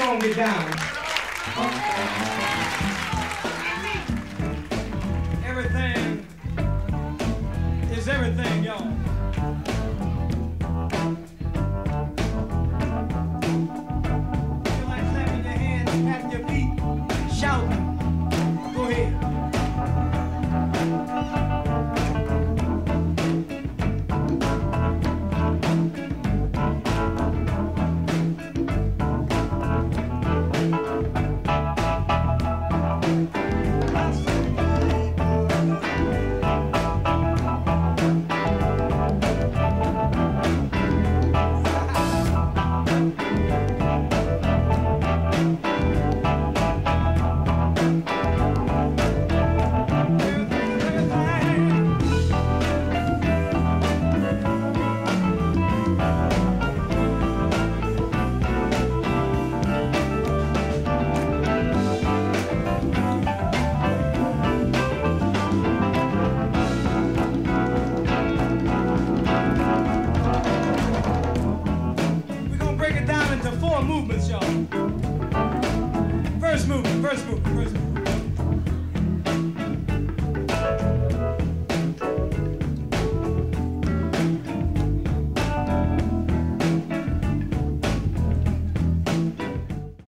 song get down. Everything is everything, y'all. Feel like clapping your hands, patting your feet, shouting. Go ahead. Movements, y'all. First movement.